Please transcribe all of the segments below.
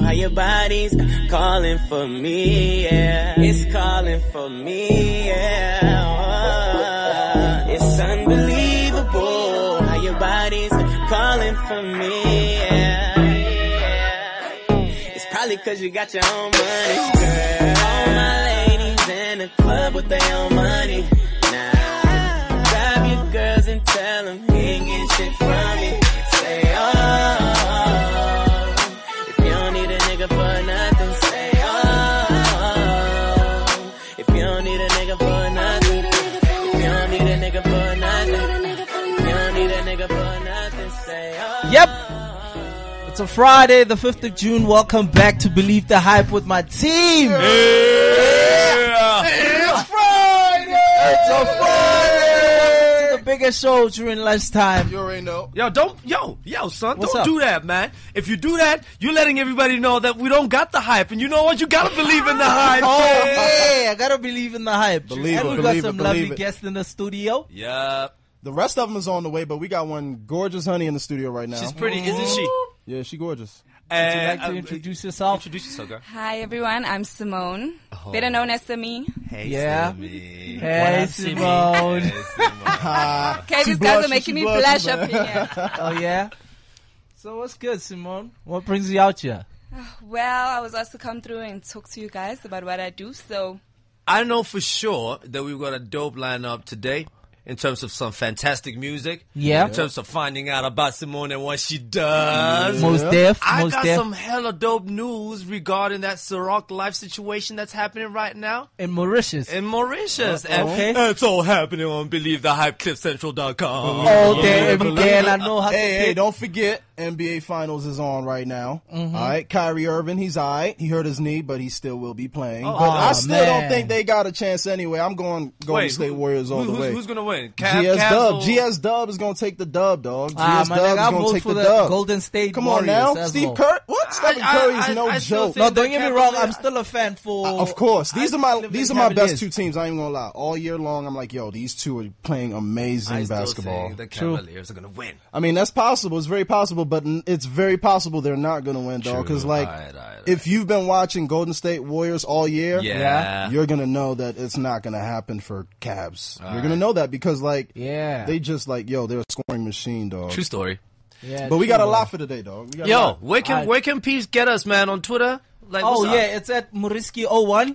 how your body's calling for me, yeah. It's calling for me, yeah. It's unbelievable how your body's calling for me, yeah. It's probably cause you got your own money, girl. All my ladies in the club with their own money. Now, grab your girls and tell them he ain't getting shit from me. Say, oh, if you don't need a nigga for nothing, say, oh, if you don't need a nigga for nothing, if you don't need a nigga for nothing, if you don't need a nigga for nothing, say, oh. Yep. It's a Friday, the 5th of June. Welcome back to Believe the Hype with my team. Yeah. It's Friday. It's a Friday. It's the biggest show during lunchtime. You already know. Yo, son, What's don't up? do that, man. If you do that, you're letting everybody know that we don't got the hype. And you know what? You gotta believe in the hype. Oh, yeah. I gotta believe in the hype. Believe and it, we got believe some it, lovely believe it. guests in the studio. Yeah. The rest of them is on the way, but we got one gorgeous honey in the studio right now. She's pretty, isn't she? Yeah, she gorgeous. Would you like to introduce yourself? Introduce yourself, girl. Hi everyone, I'm Simone, better known as Simi. Hey, Yeah. Simi. Hey, Simone. Hey, Simone. Okay, these guys are making me blush up here. Oh, yeah? So what's good, Simone? What brings you out here? Well, I was asked to come through and talk to you guys about what I do, so I know for sure that we've got a dope lineup today in terms of some fantastic music. Yeah. In terms of finding out about Simone and what she does. Most deaf. I Most got deaf. some hella dope news regarding that Ciroc life situation that's happening right now In Mauritius. in Mauritius. And okay. it's all happening on BelieveTheHype.CliffCentral.com. All day, every day, and I know how to Hey, pick. don't forget, NBA Finals is on right now. All right, Kyrie Irving, he's all right. He hurt his knee, but he still will be playing. But I still don't man. think they got a chance anyway. I'm going Golden State Warriors all the way. Who's going to win? GS Dub is going to take the dub, dog. GS my Dub nigga, I is going vote to take for the the dub. Golden State Come on Warriors now. as Steve well. Kerr? What? Stephen Curry is no I still joke. think No, don't get me wrong. Cavaliers- I'm still a fan for. Of course. These are my Cleveland best Cavaliers. two teams. I ain't gonna lie. All year long, I'm like, yo, these two are playing amazing I still basketball. think the Cavaliers are going to win. I mean, that's possible. It's very possible, but it's very possible they're not gonna win, dog. Because like, Alright. if you've been watching Golden State Warriors all year, Yeah. you're gonna know that it's not gonna happen for Cavs. You're gonna know that because like, Yeah. they just like, yo, they're a scoring machine, dog. True story. Yeah, But we true, got a bro. lot for today, dog. We got a Yo, lot. where can peeps get us, man, on Twitter? Like, Oh, what's up? yeah. It's at Moriski01.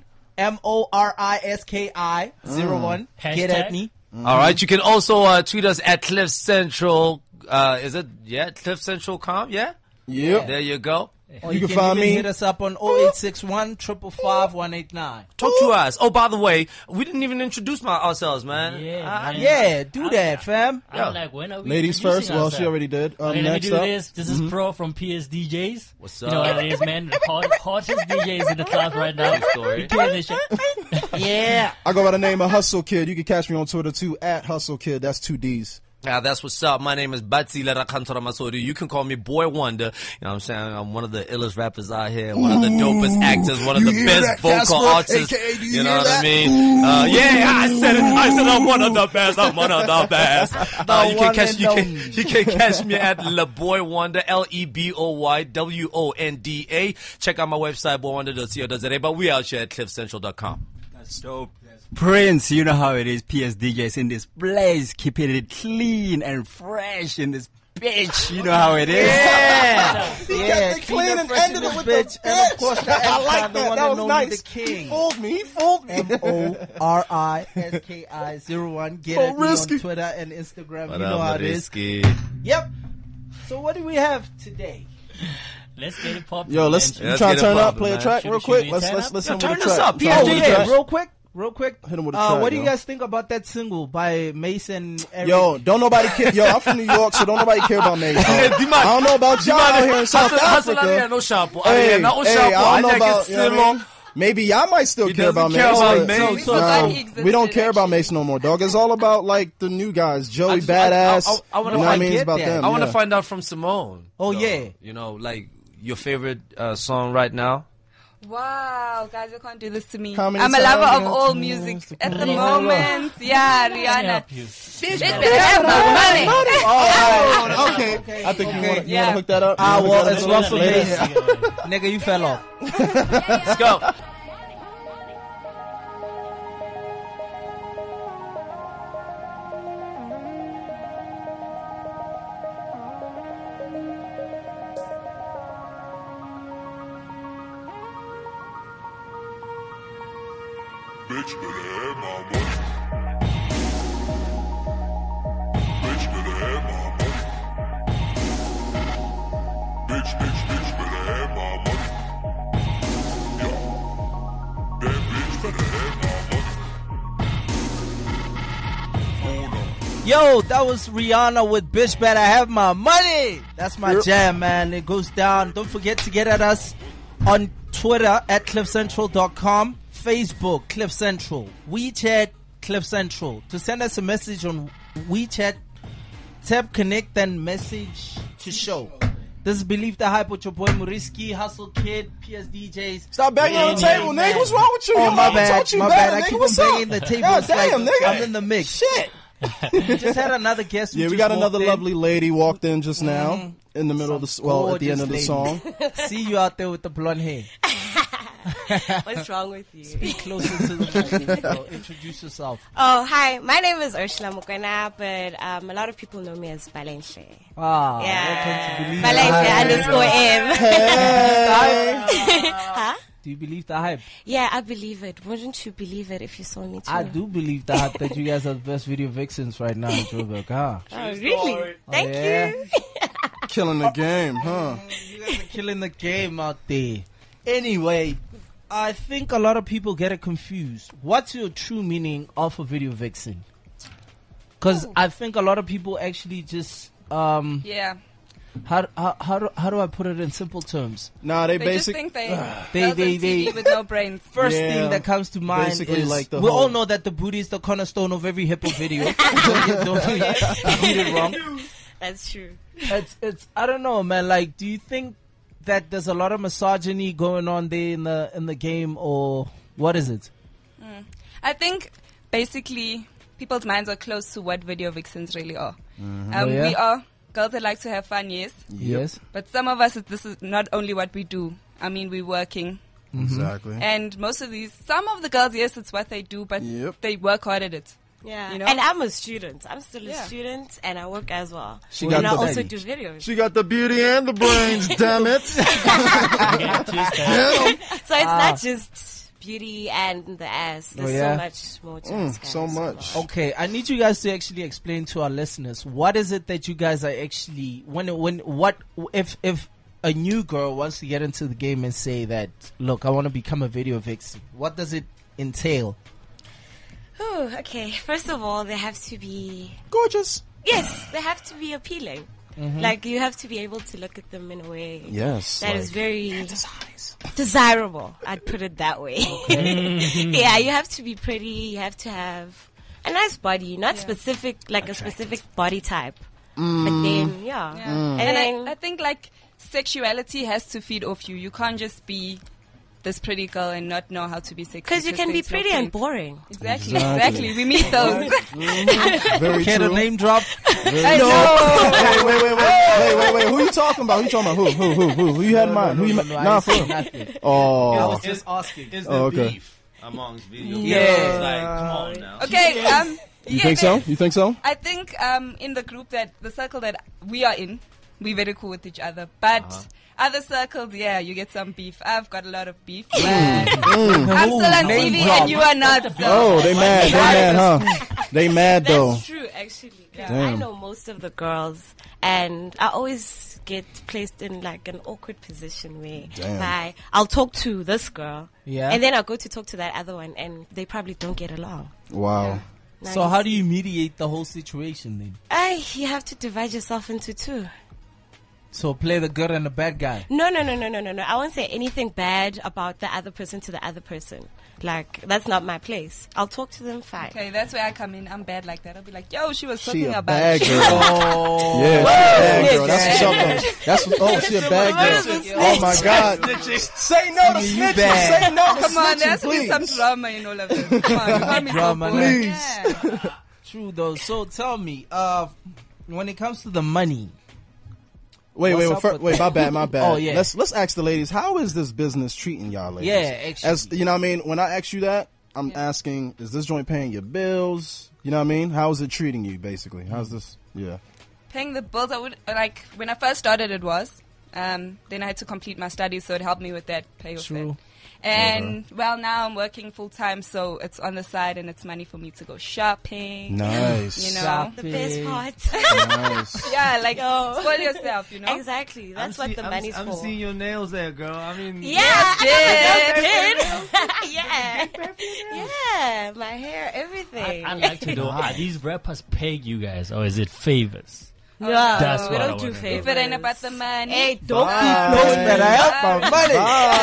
MORISKI01. Get at Hashtag. me. All right, you can also tweet us at Cliff Central. Is it? Yeah, Cliff Central Com. Yeah, Yep. there you go. Or You can find even me. hit us up on 0861 555 189. Talk to us. Oh, by the way, we didn't even introduce ourselves, man. Yeah, man. Yeah, do that, fam. I'm like, when are we Ladies introducing first. Well, she ourselves? already did. Okay, let me Next do up. this. This is Pro from PS DJs. What's You know up? what it is, man. The hottest DJs in the club right now. Story. We killing this shit. Yeah. I go by the name of Hustle Kid. You can catch me on Twitter too, at Hustle Kid. That's 2 Ds. Now that's what's up. My name is Batsi Lerakantora Masori. You can call me Boy Wonder. You know what I'm saying? I'm one of the illest rappers out here, one of the dopest actors, one of the hear best that, vocal Casper? artists. AKA, do you You know hear what I that? mean? Yeah, I said it. I said I'm one of the best. I'm one of the best. You one can and you can catch me at LeBoy Wonder, LEBOYWONDA. Check out my website, boywonder.co.za. But we out here at cliffcentral.com. That's dope. Prince, you know how it is. PS DJs in this place, keeping it clean and fresh in this bitch. You know how it is. Yeah. Yeah. Kept it clean and fresh in ended it this with bitch. the And of course, the I like the that. one That was and nice. only the king. He fooled me. He fooled me. MORISKI01. Get at me risky. on Twitter and Instagram. You know how it is. Yep. So what do we have today? Let's get it popping. Yo, you Let's trying get to it turn up, poppin', play a man. track Should real we quick? turn Let's up? hit him Yo, with turn a this track. up, Trying to PhD. hit him with a Yeah, track. real quick. Hit him with a track, What do you yo. guys think about that single by Mason? Eric? Yo, don't nobody care. Yo, I'm from New York, so don't nobody care about me. I don't know about y'all out here in South Africa. no shampoo. Hey, I don't I don't know about, you know what I Silo. mean? Maybe y'all might still He care about doesn't care about Mace. Mace. but- We forgot No, he existed, we don't care about actually. Mace no more, dog. It's all about like the new guys, Joey just- Badass. I wanna- you know what I mean? I It's get about that. them. I want to yeah. find out from Simone. Oh, So, yeah. You know, like your favorite song right now. Wow, guys, you can't do this to me. How many I'm a lover times of you all have to music use at the the- moment. Yeah, Rihanna. Help you. Bitch, better have my money. Oh, okay. I think you want to Yeah. hook that up. Ah, You wanna well, hook it's that up rough for later? me. Nigga, you fell off. Let's go. Bitch better have my money. Bitch better have my money. Bitch better have my money. Yeah. That bitch better have my money. Hold on. Yo, that was Rihanna with Bitch Better Have My Money. That's my jam, man. It goes down. Don't forget to get at us on Twitter at cliffcentral.com, Facebook, Cliff Central, WeChat, Cliff Central. To send us a message on WeChat, tap connect, then message to show. This is Believe the Hype with your boy Muriski, Hustle Kid, PS DJs. Stop banging on the table, nigga. What's wrong with you? Oh, Your my mama bad. taught you My better, bad. I nigga. keep on What's banging up? the table. God It's like damn, nigga. I'm in the mix. Shit. We just had another guest. who Yeah, we just got another walked in. lovely lady walked in just now in the middle of the at the end of the Gorgeous song. lady. See you out there with the blonde hair. What's wrong with you? Be closer to the microphone. Introduce yourself. Oh, hi. My name is Ursula Mukwena, but a lot of people know me as Balenhle. Ah, Yeah. welcome to Believe the Balenhle Hype. _M. Huh? Do you believe the hype? Yeah, I believe it. Wouldn't you believe it if you saw me too? I do believe the hype that you guys are the best video vixens right now in Joburg. Huh? Oh, really? Thank yeah. you. Killing the game, huh? You guys are killing the game out there. Anyway, I think a lot of people get it confused. What's your true meaning of a video vixen? Because I think a lot of people actually just Yeah. how do I put it in simple terms? Nah, they They just basically think they They- TV with no brains. First Yeah, thing that comes to mind basically is like the we all whole- know that the booty is the cornerstone of every hip hop video. don't get it wrong. That's true. It's I don't know, man. Like, do you think that there's a lot of misogyny going on there in the game, or what is it? I think basically people's minds are close to what video vixens really are. Oh, yeah? We are girls that like to have fun, yes. Yes. But some of us, this is not only what we do. I mean, we're working. exactly. And most of some of the girls, yes, it's what they do, but Yep. they work hard at it. Yeah. You know? And I'm a student. I'm still a Yeah. student, and I work as well. She got and I the- also do videos. She got the beauty and the brains, damn it. Get twisted. So it's not just beauty and the ass. There's yeah? so much more to this, guys. So much. Okay, I need you guys to actually explain to our listeners what is it that you guys are actually if a new girl wants to get into the game and say that, look, I want to become a video vixen. What does it entail? Ooh, okay. First of all, they have to be... Gorgeous. Yes, they have to be appealing. Like, you have to be able to look at them in a way Yes. that is very desirable. I'd put it that way. Yeah, you have to be pretty. You have to have a nice body, not specific, like a specific body type. But then, yeah. And And then, I think like sexuality has to feed off you. You can't just be this pretty girl and not know how to be sexy. because you can be there's no pretty and point. boring. Exactly. We meet those. Very Can a true. name drop? I know. Wait. Who you talking about? Who you had in mind? Who you Nah, for real. Nothing. I Oh. was just asking. Is there Oh, okay. beef amongst video Yeah. games? Like, come on now. Okay. You think so? You think so? I think in the group the circle that we are in, we're very cool with each other. But other circles, yeah, you get some beef. I've got a lot of beef. But I'm still on name TV drop. and you are not. So. Oh, they mad, huh? They mad though. That's true, actually. 'Cause I Damn. know most of the girls, and I always get placed in like an awkward position where Damn. I'll talk to this girl, Yeah. and then I'll go to talk to that other one, and they probably don't get along. Wow. Now So how do you mediate the whole situation then? You have to divide yourself into two. So play the good and the bad guy. No. I won't say anything bad about the other person to the other person. Like, that's not my place. I'll talk to them fine. Okay, that's where I come in. I'm bad like that. I'll be like, yo, she was She talking a about bad it. girl. Yeah, she a bad girl. That's what's up, though. That's what, oh, she a bad girl. Oh my God. Say no to snitching. bad. Say no to Come on, snitching, there's be please. some drama in all of this. Come on, you call me so Drama, boring. please. Yeah. True though. So tell me, when it comes to the money, Wait, What's up with my bad. Oh, yeah. Let's ask the ladies, how is this business treating y'all ladies? Yeah, actually. As you know what I mean, when I ask you that, I'm asking, is this joint paying your bills? You know what I mean? How is it treating you basically? How's this? Yeah. Paying the bills, I would like when I first started. It was. Then I had to complete my studies, so it helped me with that pay of True. it. And well, now I'm working full time, so it's on the side, and it's money for me to go shopping. Nice. You know, The best part. Nice. yeah, like Oh. spoil yourself. You know, Exactly. That's what the money's I'm for. seeing your nails there, girl. I mean, Yeah, I Yes, got my nails did. Yeah, my hair, everything. I'd like to know, are these rappers paying you guys, or is it favors? No, That's we what I don't do wanna know. favors. if it ain't about the money, Hey, don't Bitch better help my money.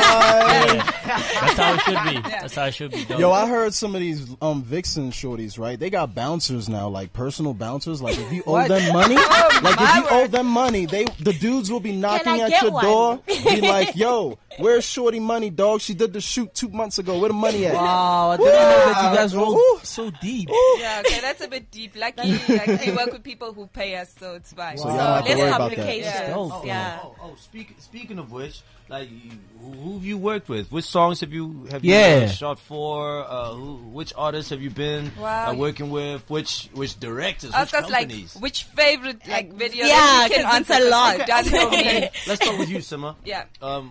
That's how it should be. That's how it should be done. Yo, I heard some of these Vixen shorties, right? They got bouncers now, like personal bouncers. Like if you owe them money, like if you owe them money, the dudes will be knocking I at get your one? door, be like, "Yo, where's Shorty money, dog? She did the shoot 2 months ago. Where the money at?" Wow, I didn't know that you guys rolled Ooh. so deep. yeah, okay, that's a bit deep. Lucky, like we work with people who pay us, so it's fine. So y'all don't have to less worry about that. complications. Dope. Yeah. Speaking of which, like, who have you worked with? Which songs have you Yeah. shot for? Which artists have you been Wow. working with? Which directors? I Which was just like, companies? which favorite like video? Yeah, that you can 'cause it's answer a lot. because it does for me. Let's start with you, Sima. Yeah.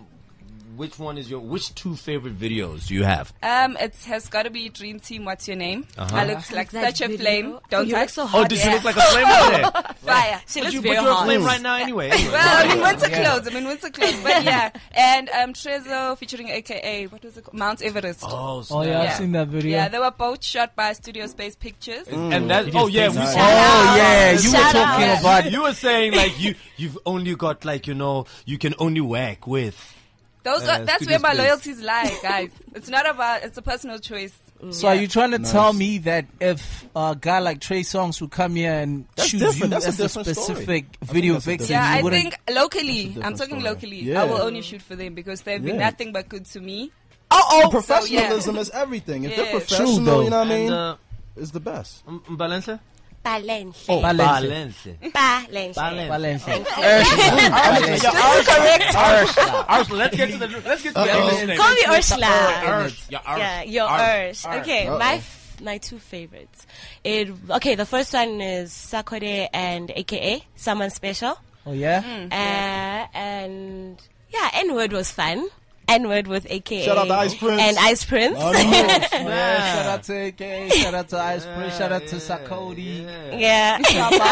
Which two favorite videos do you have? It has got to be Dream Team. What's your name? I look like That such a video. flame. Don't you I? look so Oh, hot. did you look like a flame right there? Fire. She But looks you're very a hot. flame right now anyway. Well, I'm in winter clothes. But yeah. And Trezor featuring AKA, what was it called? Mount Everest. Oh, Oh yeah, Yeah. I've seen that video. Yeah, they were both shot by Studio Space Pictures. And that, oh yeah, we Nice. saw. Oh yeah, you were Shout talking out. about. You were saying like you've only got like, you know, you can only whack with. That's Studio where my Space. loyalties lie, guys. It's not about, it's a personal choice. So are you trying to tell me that if a guy like Trey Songz would come here and That's choose different. you That's a as a different story. specific I think video that's a vixen, different Yeah, you I wouldn't? think locally, I'm different talking story. locally, Yeah. I will only shoot for them because they've been Yeah. nothing but good to me. Professionalism is everything. If they're Yeah. professional, True, though. you know what I mean, And it's the best. Balance? Balance. Oh, Balance. Balance. Balance. Ursula, let's get to the English name. Call me Ursula. Yeah, Yeah, your Urs. Okay, my two favorites. The first one is Sakode and AKA Someone Special. Oh yeah. And yeah, N-word was fun. N-word with AKA Shout out to Ice Prince. and Ice Prince. Yeah, shout out to AK, shout out to Ice Prince, shout out to Sakodi. Yeah.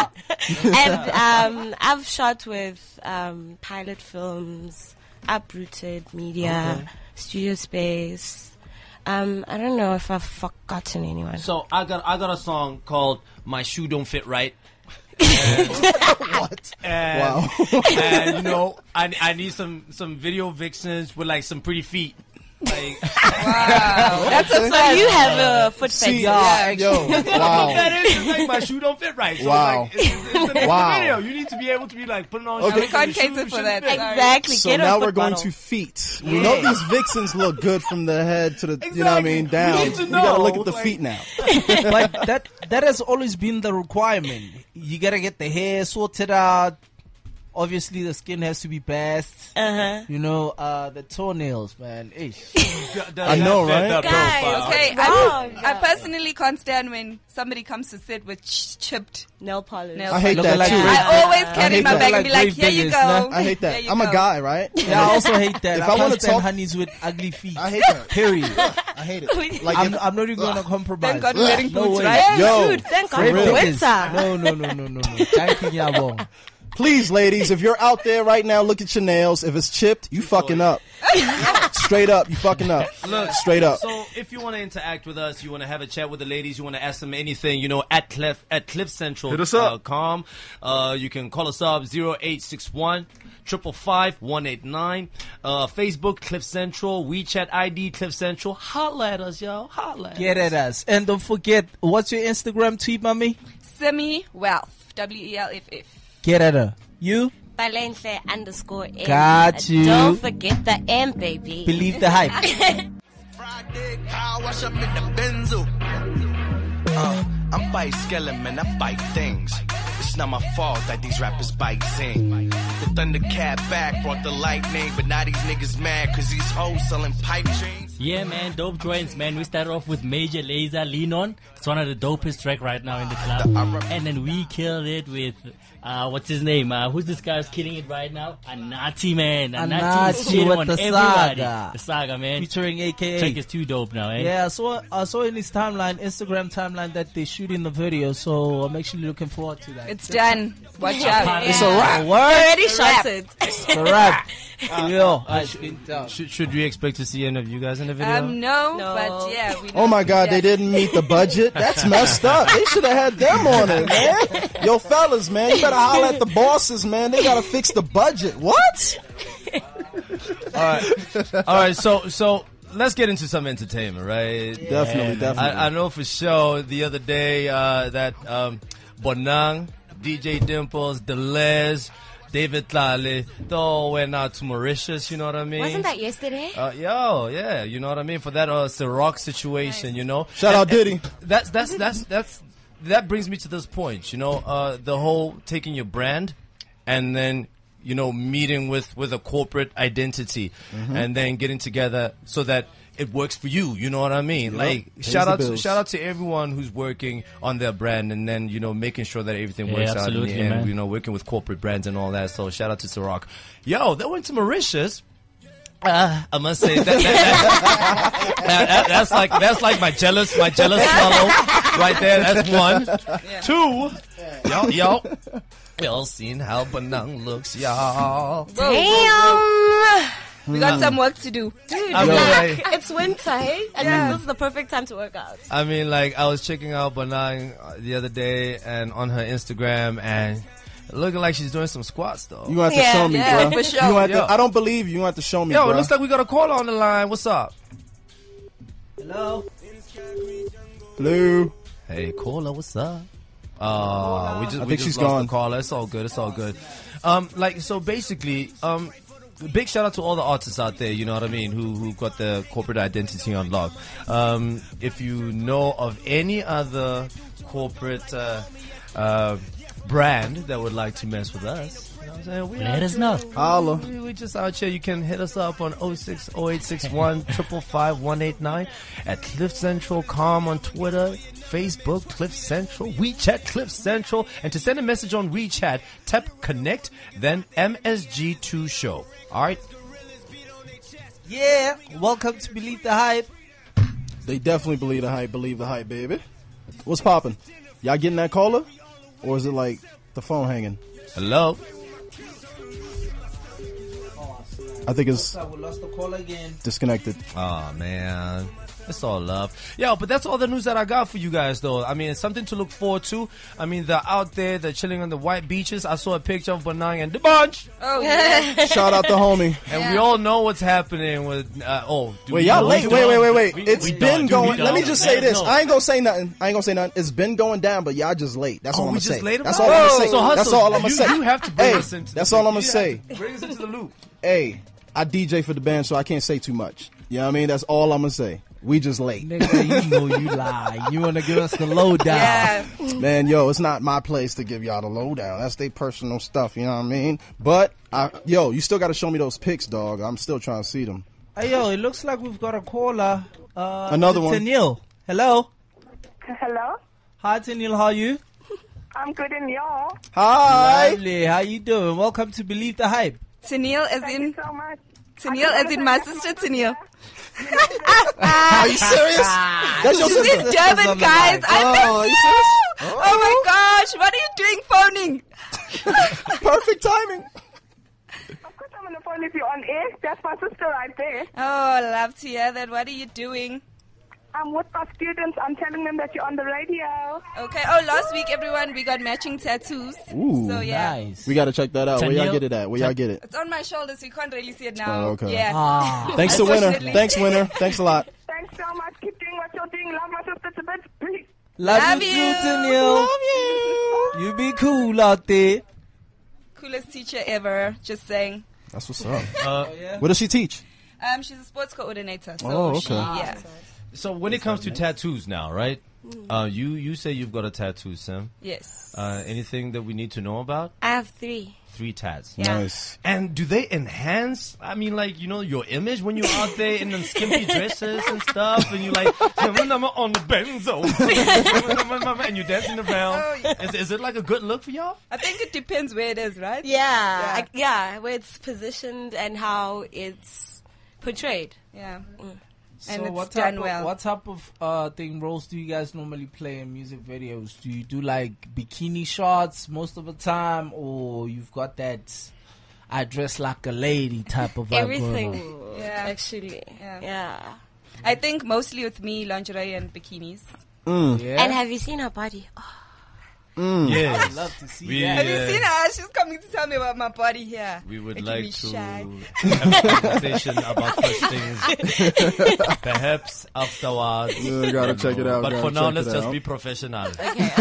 And I've shot with Pilot Films, Uprooted Media, Studio Space. I don't know if I've forgotten anyone. So I got a song called "My Shoe Don't Fit Right." What? And, Wow. and you know, I need some video vixens with like some pretty feet. Like, Wow. That's a So you have a foot See, fetish. yo, wow. that is like my shoe don't fit right. So Wow. like, it's in Wow. the video. You need to be able to be like putting on. Okay. We can't your shoe cater for shouldn't that. fit. Exactly. So Get a now foot we're going bottle. to feet. We know these vixens look good from the head to the, you know what I mean, Exactly. down. We need to We gotta know, look at the like- feet now. But that has always been the requirement. You gotta get the hair sorted out. Obviously, the skin has to be bathed. You know, the toenails, man. Ish. I know, right? Guys, Okay, wrong. I personally can't stand when somebody comes to sit with chipped Nail polish. nails. I hate Looking that like too. grave I always carry hate my that. bag and be like, Like here you grave go. diggers, I hate There that. you I'm a go. guy, right? Yeah, I also hate that. If I I can't wanna stand talk- honeys with ugly feet. I hate that. Period. I hate it. Like, I'm if- not even gonna compromise. Thank God we're wearing No boots, way. right? Yo, Dude, thank God for for real. winter. No. Thank you, Yabong. please, ladies, if you're out there right now, look at your nails. If it's chipped, you fucking up. Straight up, you fucking up. Look, Straight up. So if you want to interact with us, you want to have a chat with the ladies, you want to ask them anything, at cliffcentral.com. Hit us up. You can call us up 0861 555 189. Facebook Cliff Central, WeChat ID Cliff Central. Holla at us, yo. Holla. Get at us. And don't forget, what's your Instagram tweet, mommy? Semi Wealth. WELFF. Get at her. You? Balenhle_M. Got you. Don't forget the M, baby. Believe the hype. Friday, car wash up in the Benzo. I'm bite skeleton, man, I bite things. It's not my fault that these rappers bite sing. The Thundercat back brought the lightning, but now these niggas mad cause these hoes selling pipe dreams. Yeah, man, dope joints, man. We started off with Major Lazer, Lean On. It's one of the dopest track right now in the club. And then we killed it with, what's his name? Who's this guy who's killing it right now? Anati, man. Anati is shit with on the everybody. Saga. The Saga, man. Featuring AKA. Track is too dope now, eh? Yeah, I saw in his timeline, Instagram timeline, that they're shooting the video, so I'm actually looking forward to that. It's done. Watch out. It's a wrap. They already shot it. It's a wrap. Yo, Should we expect to see any of you guys in the video? No, but yeah. We Oh my God, they didn't meet the budget. That's messed up. They should have had them on it, man. Yo, fellas, man, you better holler at the bosses, man. They gotta fix the budget. What? All right. So let's get into some entertainment, right? Definitely. I know for sure the other day that Bonang, DJ Dimples, Deleuze, David Tlale, they all went out to Mauritius, you know what I mean? Wasn't that yesterday? Yeah, you know what I mean? For that Ciroc situation, Shout out Diddy. That brings me to this point, the whole taking your brand and then, meeting with a corporate identity and then getting together so that it works for you, you know what I mean? Yep. Like shout out to everyone who's working on their brand and then making sure that everything works out in the end. Man. Working with corporate brands and all that. So shout out to Ciroc. Yo, they went to Mauritius. I must say that's like my jealous swallow right there. That's one. Yeah. Yo. Y'all seen how Bonang looks, y'all. Damn. We got some work to do. Dude, I mean, like, it's winter, hey? I think this is the perfect time to work out. I mean, like, I was checking out Bonang the other day and on her Instagram and looking like she's doing some squats, though. You have to show me, bro. For sure. I don't believe you. You have to show me, Yo, bro. it looks like we got a caller on the line. What's up? Hello? Hello. Hey, caller, what's up? I we think just she's lost gone. the caller. It's all good. So basically, big shout out to all the artists out there, you know what I mean, who got their corporate identity on lock. If you know of any other corporate brand that would like to mess with us, you know what I'm saying? Let us know. Holla. We just out here. You can hit us up on 060861 555 189 at Cliff Central Com on Twitter, Facebook, Cliff Central, WeChat, Cliff Central. And to send a message on WeChat, tap connect, then MSG2 show. All right? Yeah, welcome to Believe the Hype. They definitely believe the hype. Believe the hype, baby. What's poppin'? Y'all getting that caller? Or is it like the phone hanging? Hello? I think it's We lost the call again. disconnected. Oh, man. It's all love. Yo, but that's all the news that I got for you guys, though. I mean, it's something to look forward to. I mean, they're out there. They're chilling on the white beaches. I saw a picture of Bonang and the bunch. Oh, yeah. Shout out the homie. And we all know what's happening with... Wait, y'all late. Wait. It's we been don't. going... We Let me don't. just say this. No. I ain't gonna say nothing. It's been going down, but y'all just late. That's all I'm we gonna just say. late That's about all it? I'm gonna say. So, Hustle, That's all I'm gonna say. You have to bring Hey, us into that's the all loop. I'm gonna say. Bring us into the loop. Hey, I DJ for the band, so I can't say too much. You know what I mean? That's all I'm gonna say. We just late. Nigga, you know you lie. You want to give us the lowdown. Yeah. Man, yo, it's not my place to give y'all the lowdown. That's their personal stuff, you know what I mean? But, you still got to show me those pics, dog. I'm still trying to see them. Hey, yo, it looks like we've got a caller. Another one. Tennille. Hello. Hello? Hi, Tennille. How are you? I'm good and y'all. Hi. Lovely. How you doing? Welcome to Believe the Hype. Tennille as Thank in... you so much. Tennille as in my sister Tennille. Are you serious? That's your She's sister? in Durban, guys. I miss you. Oh my gosh. What are you doing phoning? Perfect timing. Of course I'm on the phone if you're on air. That's my sister right there. Oh, love to hear that. What are you doing? I'm with my students. I'm telling them that you're on the radio. Okay. Oh, last week, everyone, we got matching tattoos. Ooh, So, yeah. Nice. we gotta check that out. Where y'all Tanya? get it at? Where y'all get it? It's on my shoulders. You can't really see it now. Oh, okay. Yeah. Ah. Thanks to Winner. Unfortunately. Thanks, Winner. Thanks a lot. Thanks so much. Keep doing what you're doing. Love my sister to bits. Peace. Love, Love you you. too, Danielle. Love you. You be cool out there. Coolest teacher ever. Just saying. That's what's up. Yeah. What does she teach? She's a sports coordinator. So Oh, okay. she, yeah. So when it comes to tattoos now, right? You say you've got a tattoo, Sam. Yes. Anything that we need to know about? I have 3. 3 tats. Yeah. Nice. And do they enhance, I mean, like, you know, your image when you're out there in them skimpy dresses and stuff, and you're like, on the benzo, and you're dancing around. Oh, yeah. Is it like a good look for y'all? I think it depends where it is, right? Yeah. Where it's positioned and how it's portrayed. Yeah. So And it's what done type well. of, what type of thing roles do you guys normally play in music videos? Do you do like bikini shots most of the time, or you've got that I dress like a lady type of vibe going Everything, on? Yeah. actually. Yeah. Yeah. I think mostly with me, lingerie and bikinis. Yeah. And have you seen her body? Oh, Yes. I'd love to see We, that. Have you seen her? She's coming to tell me about my body here. We would Making me like to shy. have a conversation about such things, perhaps afterwards. Yeah, gotta check it out. But gotta for now, check let's it just out. be professional.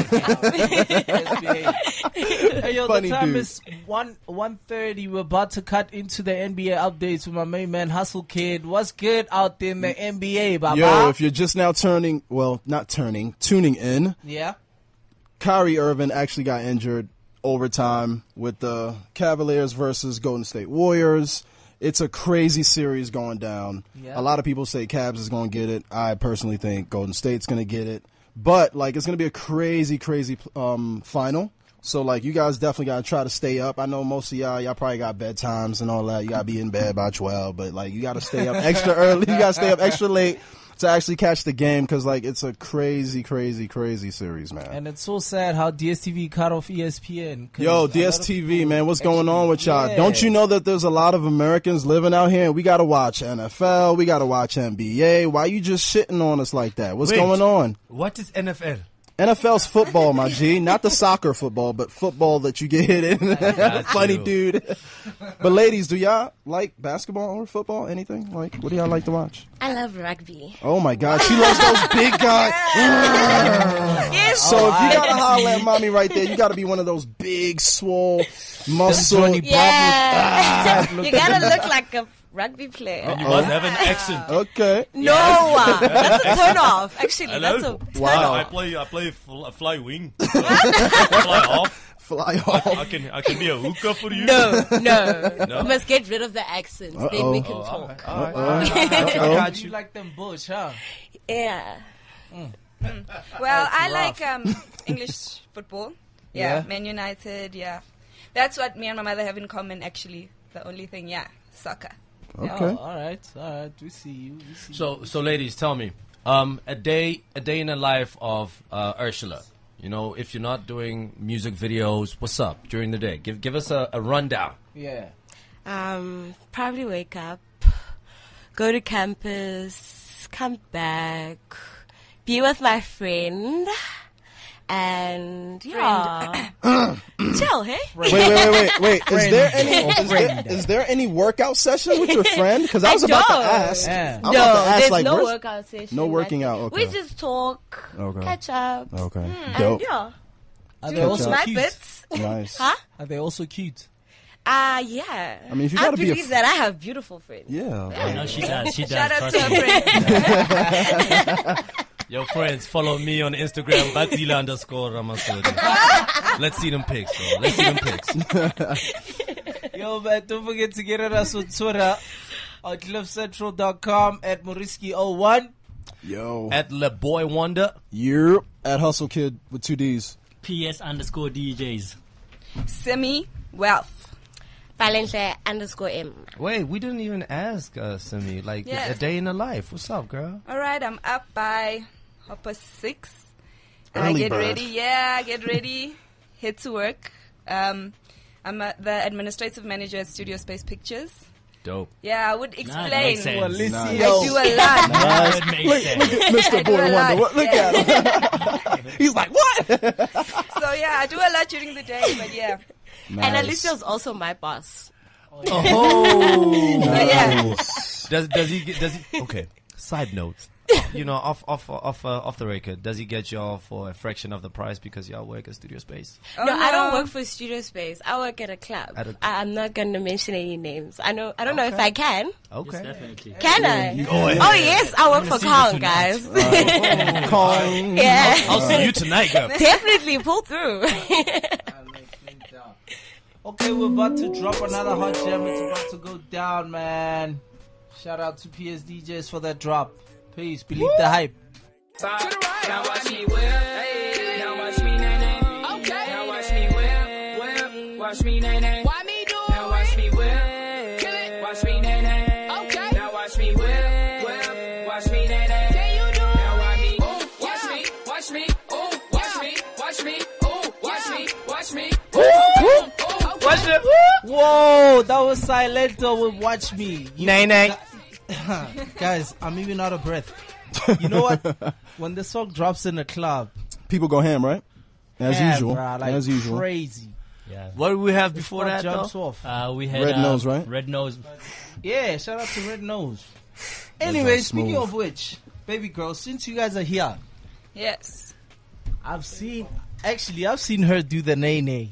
Hey, yo, Funny the time dude. is 1:30. We're about to cut into the NBA updates with my main man, Hustle Kid. What's good out there in the NBA, Baba? Yo, if you're just now tuning in, Yeah. Kyrie Irving actually got injured overtime with the Cavaliers versus Golden State Warriors. It's a crazy series going down. Yeah. A lot of people say Cavs is going to get it. I personally think Golden State's going to get it. But, like, it's going to be a crazy final. So, like, you guys definitely got to try to stay up. I know most of y'all probably got bedtimes and all that. You got to be in bed by 12. But, like, you got to stay up extra early. You got to stay up extra late to actually catch the game because, like, it's a crazy series, man. And it's so sad how DSTV cut off ESPN. 'cause Yo, a lot of DSTV, people man, what's going on with y'all? Yeah. Don't you know that there's a lot of Americans living out here and we got to watch NFL, we got to watch NBA? Why you just shitting on us like that? What's Wait. going on? What is NFL? NFL's football, my G. Not the soccer football, but football that you get hit in. Funny you. dude. But ladies, do y'all like basketball or football? Anything? Like, what do y'all like to watch? I love rugby. Oh my God, she loves those big guys. Yes. So if you gotta holler at mommy right there, you gotta be one of those big, swole, muscle. Johnny Yeah. you gotta look like a rugby player. You must have an accent. Okay. No, that's a turn off. Actually, that's a turn Wow. off. I play fly wing. Fly off. Fly off. I can be a hooker for you. No. No? You must get rid of the accent. Then we can talk. I got you like them bush, huh? Yeah. Well, I like English football. Yeah, Yeah. Man United. Yeah, that's what me and my mother have in common. Actually, the only thing, soccer. Okay. Oh, all right. We see you. So ladies, tell me, a day in the life of Ursula. You know, if you're not doing music videos, what's up during the day? Give us a rundown. Yeah. Probably wake up, go to campus, come back, be with my friend, and yeah, chill. Hey. Wait. Is there any workout session with your friend? Because I was about to ask. Yeah. I'm about to ask, there's like, no where's- workout session. No working nothing. out, okay. We just talk, Okay. catch up, Okay. and Dope. yeah, Are do they also my cute? bits. Nice. Huh? Are they also cute? Yeah. I mean, if you I gotta be a believe that I have beautiful friends. Yeah. I know she does. She does. Shout out trust to me. her friend. Yo, friends, follow me on Instagram, Batsila_Ramasodi. Let's see them pics, bro. Let's see them pics. Yo, man, don't forget to get at us on Twitter on cliffcentral.com at Moriski01. Yo. At Le Boy Wonder. You're at Hustle Kid with 2 Ds. PS_DJs. Semi Wealth. Valente_M. Wait, we didn't even ask Simi, like, Yes. a day in the life. What's up, girl? All right, I'm up by 6:30. Early Get bird. ready. Yeah, get ready. Head to work. I'm the administrative manager at Studio Space Pictures. Dope. Yeah, I would explain. makes sense. Well, let's Nice. see. I do a lot. That makes Look sense. at Mr. I do Boy a lot. Wonder. Look at him. He's like, what? So yeah, I do a lot during the day, but yeah. And Alicia's also my boss. Oh, So yeah. does he? Okay. Side note. You know, off the record, does he get y'all for a fraction of the price because y'all work at Studio Space? Oh, No, I don't work for Studio Space. I work at a club. At a- I'm not going to mention any names. I don't know if I can. Okay. Definitely. Can I? Oh, yeah. Oh yes, I work for Kong, guys. Kong. Yeah, I'll see you tonight, girl. definitely pull through. Okay, we're about to drop another hot gem. It's about to go down, man. Shout out to PS DJs for that drop. Peace. Believe the hype. Now watch me whip. Now watch me nay nay. Okay. Now watch me whip. Watch me nay nay. Why me do it? Now watch me whip. Kill it. Watch me nay nay. Okay. Now watch me whip. Watch me nay nay. Can you do it? Now watch me. Ooh, watch me. Watch me. Ooh, watch me. Watch me. Ooh, watch me. Watch me. Watch it. Whoa, that was Silento with Watch Me. Nay, nay. Guys, I'm even out of breath. You know what? When the song drops in the club, People go ham, right? As man, usual. bruh, like As usual. crazy. Yeah. What did we have before What that, jumps though? off. We had Red Nose, right? Red Nose. Yeah, shout out to Red Nose. Anyway, That's speaking smooth. of which, baby girl, since you guys are here, Yes. I've seen her do the nay nay.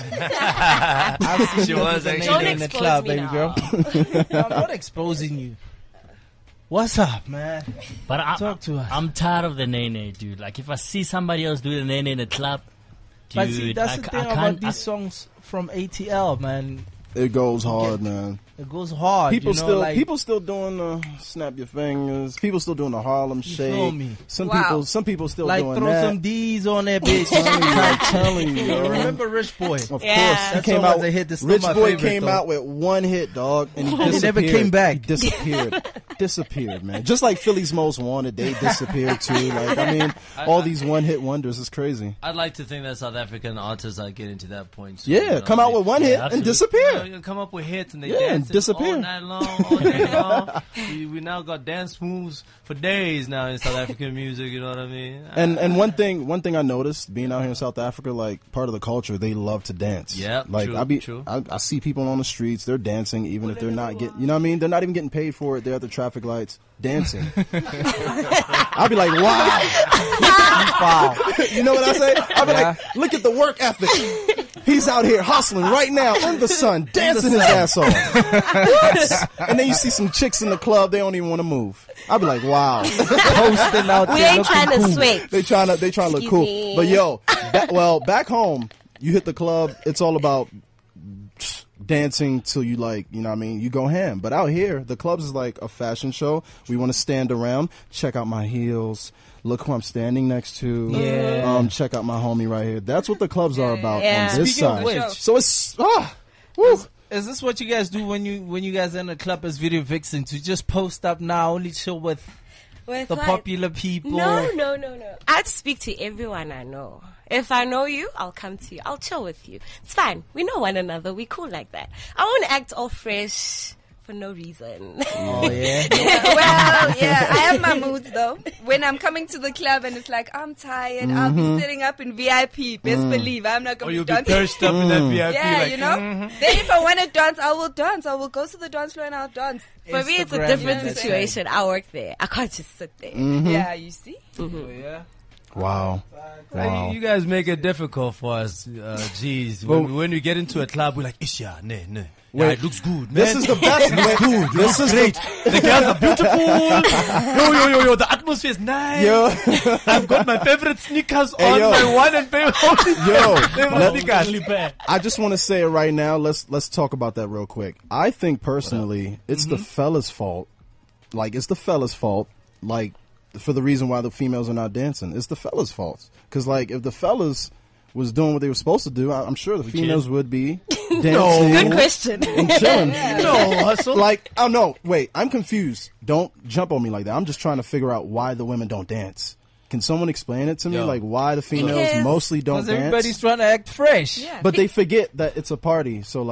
I've seen She her was do the actually. nay nay in the Don't club, expose me baby girl. No, I'm not exposing you. What's up, man? But Talk to us. I'm tired of the nene, dude. Like, if I see somebody else do the nene in the club, dude, But see, that's I, the ca- thing I about can't. these songs from ATL, man. It goes hard, man. It goes hard. People you know, still, like, people still doing the snap your fingers. People still doing the Harlem feel Shake. me? Wow. Some people still like doing throw that. some D's on that bitch. I'm telling you, You yo. remember Rich Boy? Of Yeah. course, That he came song out. was a hit. That's still Rich my Boy favorite, came though. out with one hit, dog, and he He never disappeared. came back. He disappeared, man. Just like Philly's Most Wanted, they disappeared too. Like, I mean, all these one-hit wonders is crazy. I'd like to think that South African artists are getting to that point soon, Yeah, you know come what I out mean? with one hit and absolutely. disappear. You come up with hits and they Yeah, and dance disappear. all night long, all day long. We now got dance moves for days now in South African music. You know what I mean? And one thing I noticed being out here in South Africa, like part of the culture, they love to dance. Yeah, like true, true. I see people on the streets, they're dancing even if they're not getting, you know what I mean? They're not even getting paid for it. They're at the traffic lights dancing. I'll be like, wow. You know what I say? I'll be like, look at the work ethic. He's out here hustling right now in the sun, dancing his ass off. And then you see some chicks in the club, they don't even want to move. I'll be like, wow. Posting out We there ain't looking trying to cool. switch. They trying to look Excuse cool. me. But yo, back home, you hit the club, it's all about dancing till you like, you know what I mean, you go ham. But out here, the clubs is like a fashion show. We want to stand around, check out my heels, look who I'm standing next to. Yeah. Check out my homie right here. That's what the clubs are about Yeah. on this Speaking of side. which- So it's woo. Is this what you guys do when you guys are in the club as video vixens? You just post up now, only chill with With the what? popular people. No. I'd speak to everyone I know. If I know you, I'll come to you. I'll chill with you. It's fine. We know one another. We cool like that. I won't act all fresh for no reason. Oh yeah. Well, yeah, I have my moods though. When I'm coming to the club and it's like, I'm tired, I'll be sitting up in VIP. Best believe I'm not Or going you'll to be dance. perched up in that VIP. Yeah, like, you know? Then if I want to dance, I will dance. I will go to the dance floor and I'll dance. For me, it's a Instagram, different yeah, situation. I work there. I can't just sit there. Yeah, you see? Oh, yeah. Wow. Wow. You guys make it difficult for us, G's. When we get into a club, we're like, Isha, nah. Yeah, it looks good, man. This is the best. Good. This is Great. The girls are beautiful. Yo. The atmosphere is nice. Yo, I've got my favorite sneakers Hey, on. yo. My one and favorite. yo. sneakers. I just want to say it right now. Let's talk about that real quick. I think personally, it's the fellas' fault. Like, it's the fellas' fault. Like, for the reason why the females are not dancing, it's the fellas' fault. Because like, if the fellas was doing what they were supposed to do, I'm sure the females would be dancing. Good question. and chilling. No, hustle. Like, oh no, wait, I'm confused. Don't jump on me like that. I'm just trying to figure out why the women don't dance. Can someone explain it to me? Yo. Like, why the females Because- mostly don't Because dance? everybody's trying to act fresh. Yeah. But they forget that it's a party. So like,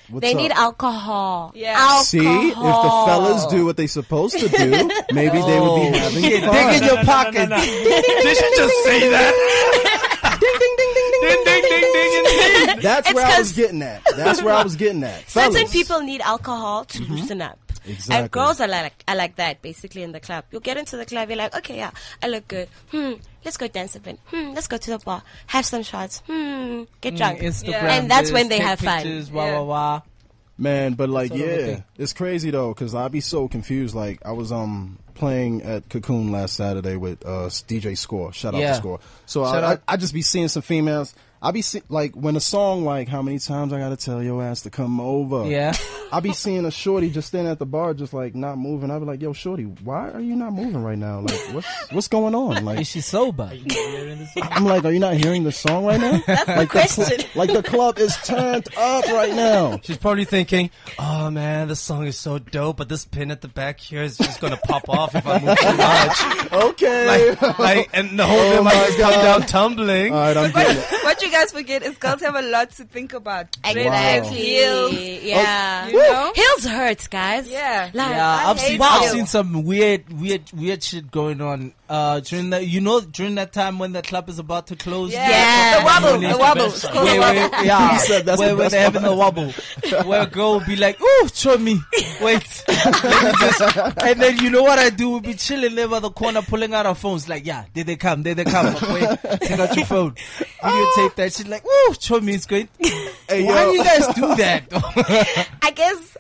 What's They up? need alcohol. Yeah. Alcohol. See, if the fellas do what they supposed to do, maybe they would be having Dig fun. in your pockets. Did she just say that? Ding, ding, ding, ding, ding, Ding, ding, ding, ding, ding. That's It's where I was 'cause- getting at. That's where I was getting at. Certain Fellas. people need alcohol to loosen up. Exactly. And girls are like that, basically, in the club. You'll get into the club, you're like, okay, yeah, I look good. Let's go dance a bit. Let's go to the bar. Have some shots. Get drunk. Instagram. And that's when they take have fun. pictures, wah, Yeah. wah, wah. Man, but like, That's what I'm yeah, thinking. it's crazy though, because I be so confused. Like, I was playing at Cocoon last Saturday with DJ Score. Shout out Yeah. to Score. So Shout I out. I just be seeing some females. I be like when a song like "How Many Times I Gotta Tell Your Ass to Come Over." Yeah. I be seeing a shorty just standing at the bar, just like not moving. I be like, "Yo, shorty, why are you not moving right now? Like, what's going on?" Is Like, she sober? I'm like, "Are you not hearing the song right now?" That's the question. Like the club is turned up right now. She's probably thinking, oh man, this song is so dope, but this pin at the back here is just gonna pop off if I move too much. Okay. And the whole thing Oh might my just come God. down tumbling. All right, I'm getting it. What you guys forget is girls have a lot to think about. Exactly. Heels. Yeah. You know? Heels hurts, guys. Yeah. Like, Yeah, I I've hate seen wow. I've seen some weird shit going on during that time when the club is about to close. Yeah. The wobble. Yeah. The wobble. It's called a wobble. Yeah, He said that's the where best they're having the wobble, where a girl will be like, "Ooh, show me, wait," let me just, and then you know what I do? We'll be chilling there by the corner, pulling out our phones, like, "Yeah, there they come, But wait, take out your phone, videotape that shit, like, "Ooh, show me, it's great." Hey, Why yo. do you guys do that? I guess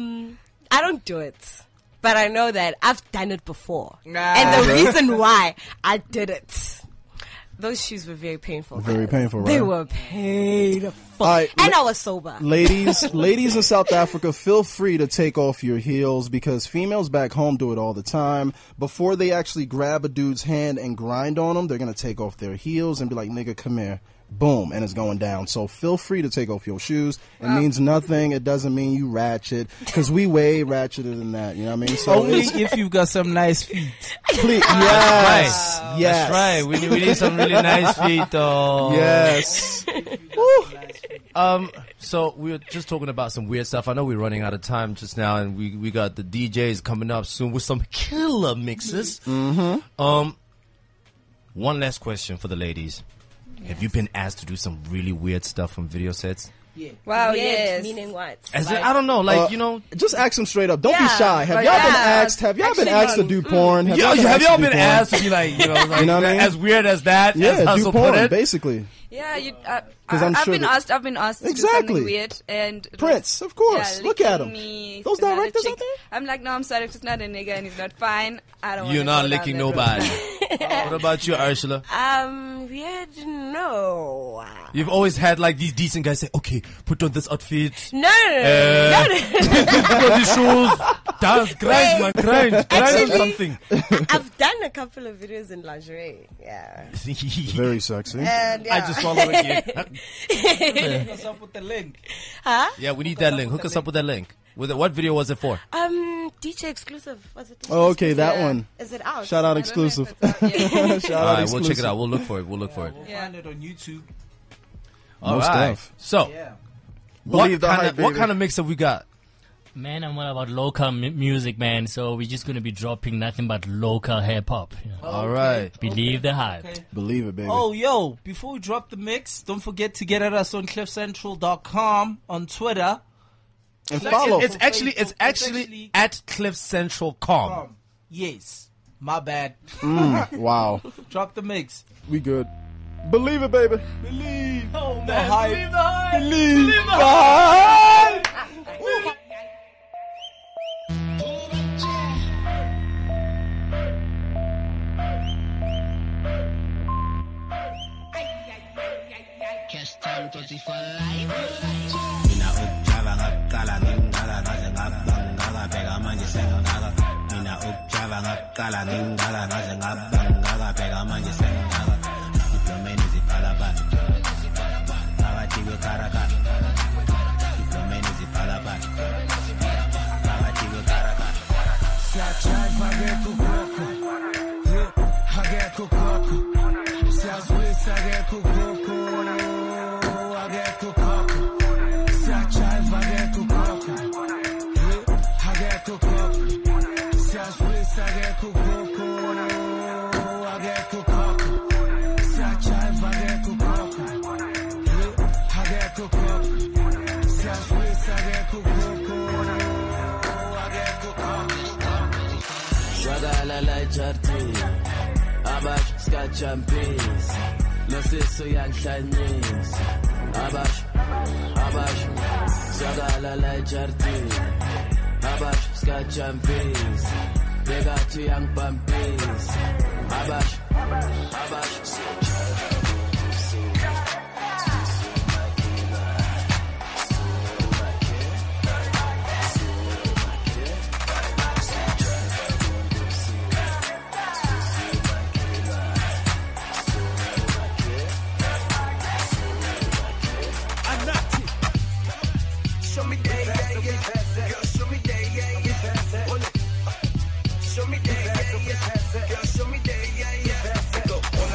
I don't do it, but I know that I've done it before, and the reason why I did it, those shoes were very painful. Very painful, right? They were painful, All right, and I was sober. ladies in South Africa, feel free to take off your heels because females back home do it all the time. Before they actually grab a dude's hand and grind on them, they're gonna take off their heels and be like, "Nigga, come here." Boom, and it's going down. So feel free to take off your shoes. It means nothing. It doesn't mean you ratchet because we way ratcheter than that. You know what I mean? So Only it's- if you've got some nice feet. please, yes, Right. yes, That's right. We need some really nice feet, though. yes. So we were just talking about some weird stuff. I know we're running out of time just now, and we got the DJs coming up soon with some killer mixes. Mm-hmm. One last question for the ladies. Have you been asked to do some really weird stuff from video sets? Wow, Weird, yes. meaning what? I don't know, like, you know. Just ask them straight up. Don't be Yeah, shy. Have like, y'all been yeah. asked? Have y'all been Actually, asked to do porn? Have y'all y'all to do been porn? asked to be like, you know, like, You know what I mean? as weird as that? Yeah, as do Hustle porn, put it? basically. Yeah, 'Cause I'm I've sure been that- I've been asked to do Exactly. something weird, and it Prince, was- of course. Look at licking him. me, Those another directors chick. out there? I'm like, no, I'm sorry, if it's not a nigga and he's not fine, I don't. You're wanna not go down licking that road. nobody. What about you, Ursula? Weird, no. You've always had like these decent guys say, okay, put on this outfit, No. put on these shoes, dance, grind, man, grind on Actually- something. I've done a couple of videos in lingerie. Yeah. Very sexy. And yeah. I just swallowed again. Hook us up with the link. Huh? Yeah, we need that link. Hook us up with that link. What video was it for? DJ exclusive. Was it? DJ Oh, okay, exclusive? that one. Is it out? Shout out I don't know if exclusive. it's out yet. Shout All out right, exclusive. we'll check it out. We'll look for it. We'll look for it. We'll Yeah. find it on YouTube. All Most right. def. So, Yeah. Believe the hype, what baby. kind of mix have we got? Man, I'm all about local music, man. So we're just gonna be dropping nothing but local hip hop. You know. All right. Believe the hype. Okay. Believe it, baby. Oh, yo, before we drop the mix, don't forget to get at us on cliffcentral.com, on Twitter. and follow. It's actually at cliffcentral.com. Yes. My bad. Wow. Drop the mix. We good. Believe it, baby. Believe. Oh, the hype. Believe the hype. Believe the hype. Cash time 24 life. Mina ukjava ngakala ngingaka ngaze ngabangaka bheka manje sengingaka. Mina ukjava ngakala ngingaka ngaze ngabangaka bheka manje sengingaka. Diplomeni ziphalaphala. Phakathi kwekaraka. Diplomeni ziphalaphala. Phakathi kwekaraka. Siyajive akekho ugogo. Akekho ugogo. Siyazwisa akekho ugogo. Akekho ugogo. Siyajive akekho kukoko, age kukoko. Siachai vage kukoko. Age kukoko. Siachwis age kukoko. Age kukoko. Shagala la jarti. Abash skachampis. Nosiso yanshanyis. Abash. Shagala la jarti. Abash skachampis. Begatu yang pampis. Abash. Show me day, yeah. Girl, show me day, yeah. Show me day, yeah. Girl, show me day, yeah. Go.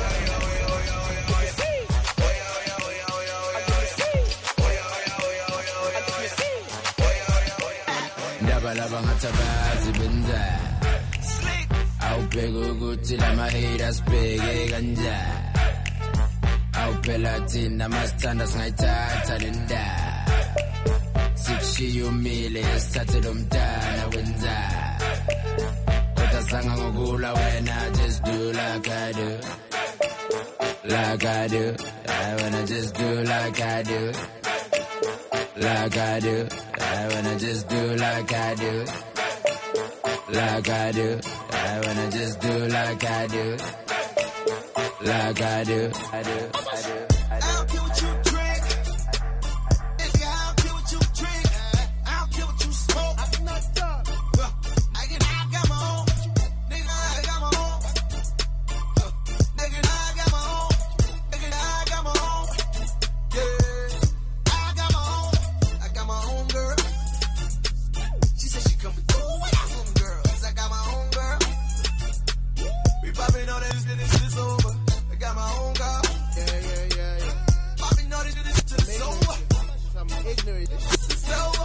Ndaba ngatabazi benza. Awubheka ukuthi lama haters bheke kanjani. Awuphela thina masithanda singayithatha le ndaba. Sikshiyumile sithathe lo mntana wenza. Kodwa sanga ngokula wena just do like I do. Like I do. I wanna just do like I do. Like I do. I wanna just do like I do. Like I do. I wanna just do like I do. Like I do. I do. I don't care what you drink. Nigga, I don't care what you drink. I don't care what you smoke. I'm not done. I got my own. Nigga, I got my own. Nigga, I got my own. Nigga, I got my own. Yeah. I got my own. I got my own girl. She said she coming through with her own girls. I got my own girl. We popping on this till this is over. I got my own girl. Yeah. Popping on this till this is over. I'm ignorant. It's over.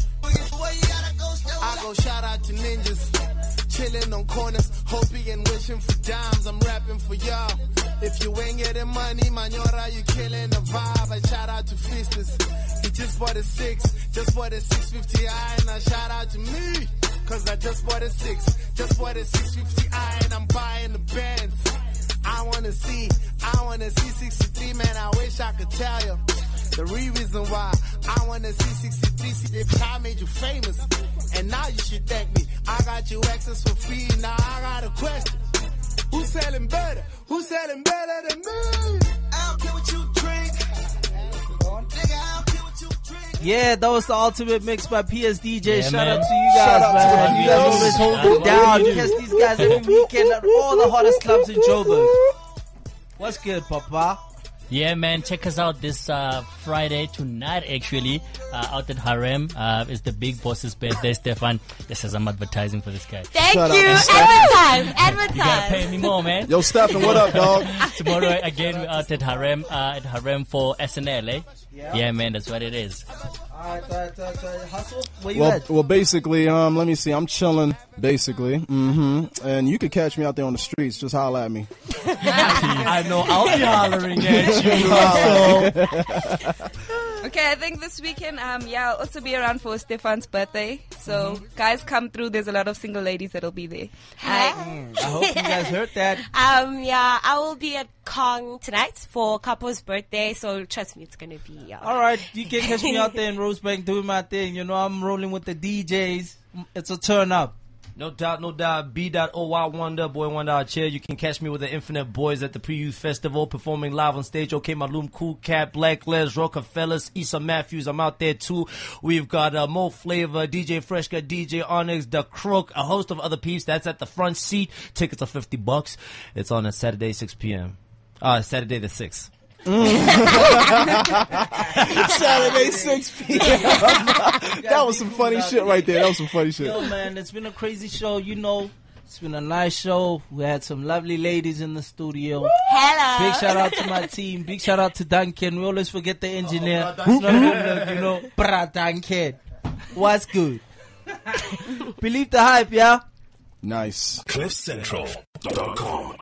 I go shout out to ninjas. Chilling on corners, hoping and wishing for dimes. I'm rapping for y'all. If you ain't getting money, manora, you killing the vibe. I shout out to Fistus. He just bought a 6, just bought a 650i, and I shout out to me. Cause I just bought a 6, just bought a 650i, and I'm buying the Benz. I wanna see 63, man, I wish I could tell you. The real reason why I wanna see 63, see if I made you famous. And now you should thank me. I got you access for free, now I got a question. Who's selling better? Who's selling better than me? I don't care what you drink. Nigga, I don't care what you drink. Yeah, that was the ultimate mix by PS DJ. Yeah, Shout man. out to you guys, Shout out to man. you You guys guys. always hold it down. You catch these guys every weekend at all the hottest clubs in Joburg. What's good, Papa? Yeah, man, check us out this Friday tonight, actually, out at Harem. It's the big boss's birthday, Stefan. This is I'm advertising for this guy. Thank Shout you. out to Advertise. You gotta pay me more, man. Yo, Stefan, what up, dog? Tomorrow, again, we're out at Harem for SNL, eh? Yeah, man, that's what it is. Alright. Hustle, where you at? Well, basically, let me see. I'm chilling, basically. And you could catch me out there on the streets. Just holler at me. I know I'll be hollering at you. Okay, I think this weekend, I'll also be around for Stefan's birthday. So, guys, come through. There's a lot of single ladies that'll be there. I hope you guys heard that. I will be at Kong tonight for couple's birthday, so trust me, it's gonna be. Alright, you can catch me out there in Rosebank doing my thing. You know, I'm rolling with the DJs. It's a turn up. No doubt. B.O.Y. Wonder, Boy Wonder out here. You can catch me with the Infinite Boys at the Pre-Youth Festival, performing live on stage. OK Malum, Cool Cat, Black Les, Rockefellers, Issa Matthews. I'm out there too. We've got Mo Flavor, DJ Freshka, DJ Onyx, The Crook, a host of other peeps. That's at the front seat. Tickets are $50. It's on a Saturday, 6 p.m. Saturday the 6th. Saturday, 6 p.m. That was some funny shit right there. That was some funny shit. Yo, man, it's been a crazy show. You know, it's been a nice show. We had some lovely ladies in the studio. Hello. Big shout out to my team. Big shout out to Duncan. We always forget the engineer. It's not good look, you know. Brah, Duncan. What's good? Believe the hype, yeah? Nice. CliffCentral.com